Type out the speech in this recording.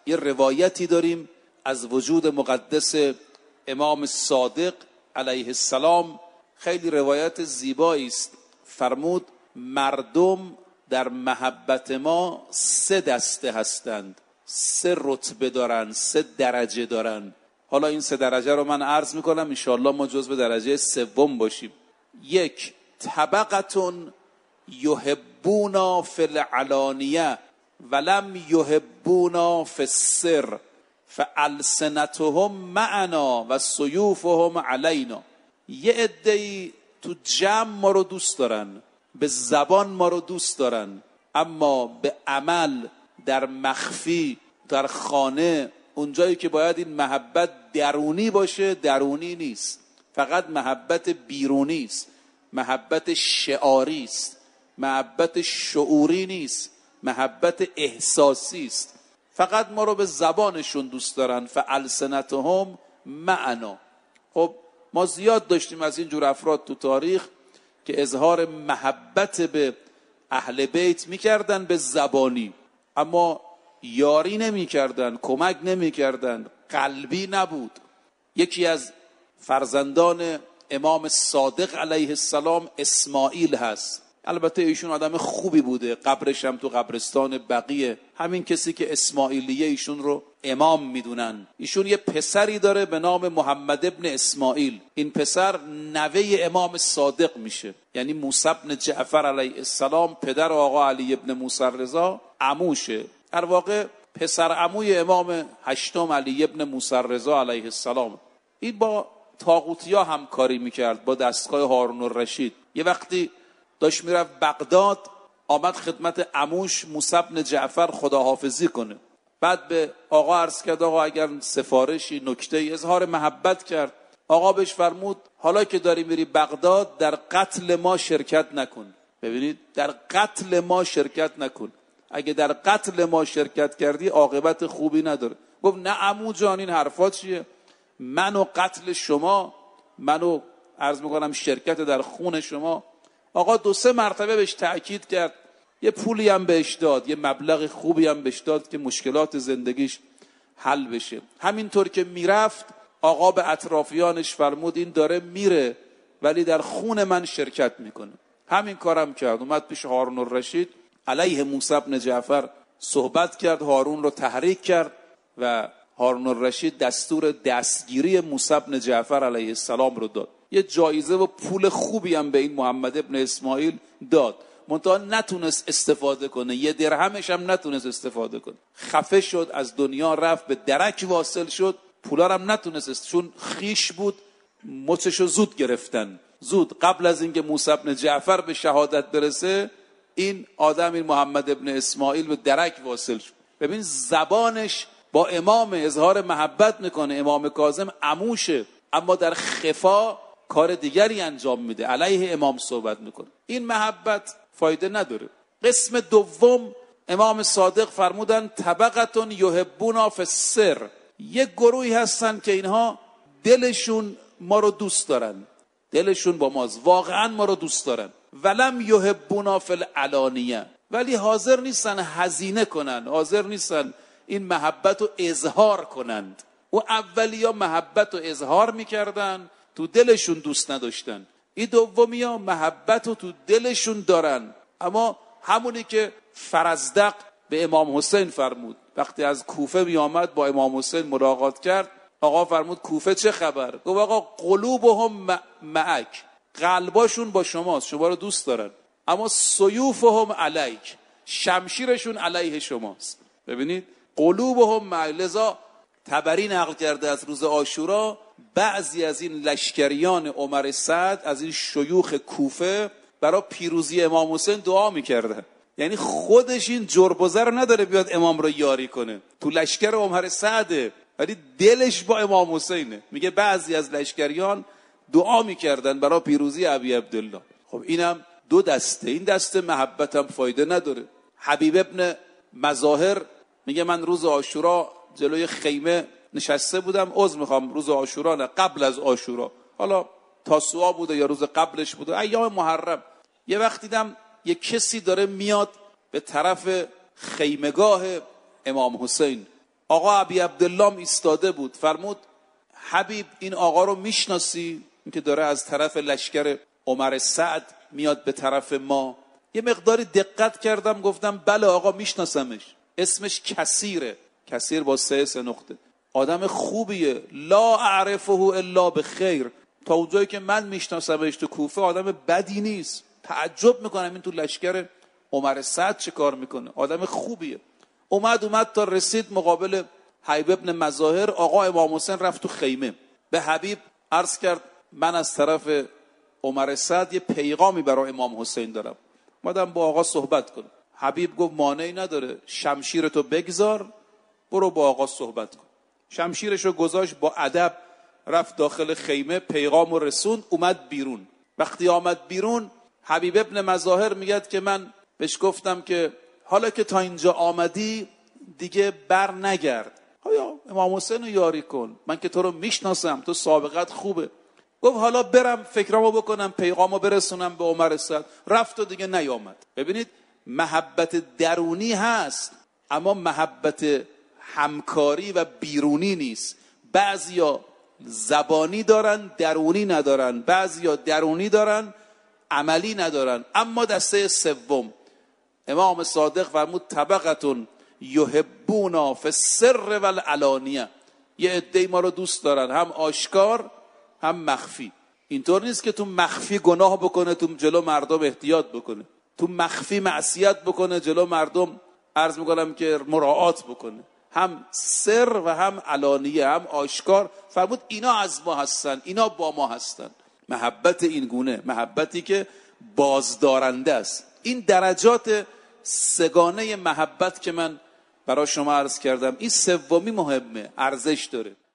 یه روایتی داریم از وجود مقدس امام صادق علیه السلام، خیلی روایت زیبایی است. فرمود مردم در محبت ما 3 دسته هستند، 3 رتبه دارن، 3 درجه دارن. حالا این 3 درجه رو من عرض میکنم، انشاءالله ما جزو درجه 3 باشیم. 1 طبقتون یحبونا فی العلانیه ولم یحبونا فی السر فالسنتهم معنا و سیوفهم علینا. یه عده‌ای تو جمع ما رو دوست دارن، به زبان ما رو دوست دارن، اما به عمل در مخفی در خانه اونجایی که باید این محبت درونی باشه درونی نیست، فقط محبت بیرونی است، محبت شعاری است، محبت شعوری نیست، محبت احساسی است. فقط ما رو به زبانشون دوست دارن. فالسنتهم معنا. خب ما زیاد داشتیم از این جور افراد تو تاریخ که اظهار محبت به اهل بیت میکردن به زبانی، اما یاری نمیکردن، کمک نمیکردن، قلبی نبود. یکی از فرزندان امام صادق علیه السلام اسماعیل هست. البته ایشون آدم خوبی بوده، قبرش هم تو قبرستان بقیه. همین کسی که اسماعیلیه ایشون رو امام میدونن. ایشون یه پسری داره به نام محمد ابن اسماعیل. این پسر نوه امام صادق میشه، یعنی موسی بن جعفر علیه السلام پدر آقا علی ابن موسی رضا عموشه. در واقع پسر عموی امام هشتم علی ابن موسی رضا علیه السلام. این با طاغوتیا همکاری میکرد، با دستگاه هارون الرشید. یه وقتی داشت میرفت بغداد، آمد خدمت عموش موسی بن جعفر خداحافظی کنه. بعد به آقا عرض کرد آقا اگر سفارشی نکته‌ای، اظهار محبت کرد. آقا بهش فرمود حالا که داری میری بغداد در قتل ما شرکت نکن. ببینید، در قتل ما شرکت نکن. اگه در قتل ما شرکت کردی عاقبت خوبی نداره. گفت نه عمو جان، این حرفات چیه؟ منو قتل شما، منو عرض میکنم شرکت در خون شما. آقا 2-3 مرتبه بهش تأکید کرد، یه پولی هم بهش داد، یه مبلغ خوبی هم بهش داد که مشکلات زندگیش حل بشه. همینطور که میرفت آقا به اطرافیانش فرمود این داره میره ولی در خون من شرکت میکنه. همین کارم کرد. اومد پیش هارون الرشید علیه موسی بن جعفر صحبت کرد، هارون رو تحریک کرد و هارون الرشید دستور دستگیری موسی بن جعفر علیه السلام رو داد. یه جایزه و پول خوبی هم به این محمد ابن اسماعیل داد، منتها نتونست استفاده کنه، 1 درهمش هم نتونست استفاده کنه. خفه شد، از دنیا رفت، به درک واصل شد. پولا هم نتونست، چون خیش بود مچشو زود گرفتن. زود قبل از اینکه موسی بن جعفر به شهادت برسه، این آدم، این محمد ابن اسماعیل به درک واصل شد. ببین زبانش با امام اظهار محبت میکنه، امام کاظم عموشه، اما در خفا کار دیگری انجام میده، علیه امام صحبت میکنه. این محبت فایده نداره. قسم دوم امام صادق فرمودن طبقتون یحبونا فی السر. یک گروهی هستن که اینها دلشون ما رو دوست دارن، دلشون با ماست، واقعا ما رو دوست دارن. ولم یحبونا فی العلانیه، ولی حاضر نیستن هزینه کنن، حاضر نیستن این محبت رو اظهار کنند. و اولیا محبت رو اظهار میکردن، تو دلشون دوست نداشتن. این دومیا محبت رو تو دلشون دارن، اما همونی که فرزدق به امام حسین فرمود وقتی از کوفه می آمد با امام حسین ملاقات کرد. آقا فرمود کوفه چه خبر؟ گفت آقا قلوبهم معک، قلباشون با شماست، شما رو دوست دارن، اما سیوفهم علیک، شمشیرشون علیه شماست. ببینید قلوبهم معک. لذا طبری نقل کرده از روز عاشورا بعضی از این لشکریان عمر سعد، از این شیوخ کوفه، برای پیروزی امام حسین دعا میکردن. یعنی خودش این جرب و زر نداره بیاد امام رو یاری کنه، تو لشکر عمر سعده ولی دلش با امام حسینه. میگه بعضی از لشکریان دعا میکردن برای پیروزی ابی عبدالله. خب اینم 2 دسته. این دسته محبت هم فایده نداره. حبیب ابن مظاهر میگه من روز عاشورا جلوی خیمه نشسته بودم، عذر میخوام روز عاشورا نه، قبل از عاشورا، حالا تاسوعا بوده یا روز قبلش بوده، ایام محرم. یه وقت دیدم یه کسی داره میاد به طرف خیمگاه امام حسین. آقا ابی عبدالله ایستاده بود، فرمود حبیب این آقا رو میشناسی؟ این که داره از طرف لشکر عمر سعد میاد به طرف ما. یه مقداری دقت کردم، گفتم بله آقا میشناسمش، اسمش کثیره، کثیر با 3 نقطه، آدم خوبیه، لا اعرفه الا بخیر، تا اونجایی که من میشناسمش تو کوفه آدم بدی نیست. تعجب میکنم این تو لشکر عمر سعد چه کار میکنه، آدم خوبیه. اومد تا رسید مقابل حبیب ابن مظاهر، آقا امام حسین رفت تو خیمه، به حبیب عرض کرد من از طرف عمر سعد یه پیغامی برای امام حسین دارم، اومدم با آقا صحبت کنم. حبیب گفت مانعی نداره، شمشیرتو بگذار برو با آقا صحبت کن. شمشیرشو گذاشت، با ادب رفت داخل خیمه، پیغامو رسوند، اومد بیرون. وقتی آمد بیرون حبیب ابن مظاهر میگه که من بهش گفتم که حالا که تا اینجا آمدی دیگه بر نگرد، آیا امام حسین رو یاری کن، من که تو رو میشناسم، تو سابقت خوبه. گفت حالا برم فکرامو بکنم، پیغامو برسونم به عمر سعد. رفت و دیگه نیامد. ببینید محبت درونی هست اما محبت همکاری و بیرونی نیست. بعضیا زبانی دارن درونی ندارن، بعضیا درونی دارن عملی ندارن. اما دسته سوم امام صادق فرمود طبقتون یحبونا فی السر و العلانیه، یه عده‌ای ما رو دوست دارن هم آشکار هم مخفی. اینطور نیست که تو مخفی گناه بکنه تو جلو مردم احتیاط بکنه، تو مخفی معصیت بکنه جلو مردم عرض میکنم که مراعات بکنه، هم سر و هم علانیه، هم آشکار. فرمود اینا از ما هستن، اینا با ما هستن. محبت این گونه، محبتی که بازدارنده است. این درجات سگانه محبت که من برای شما عرض کردم، این سومی مهمه، ارزش داره.